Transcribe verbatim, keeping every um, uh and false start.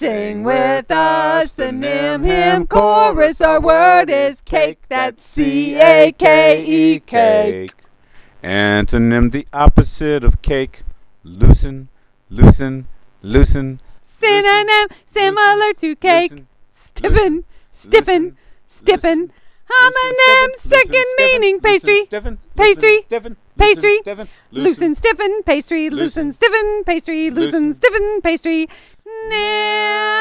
Sing with us the Nim Him chorus. Our word is cake. That's C A K E, cake. Antonym, the opposite of cake. Loosen, loosen, loosen. Synonym, similar to cake. Loosen, Stiffen, stiffen, stiffen. Homonym, second meaning pastry. Pastry, pastry. Loosen, stiffen, pastry. Loosen, stiffen, pastry. Loosen, stiffen, pastry. Nim.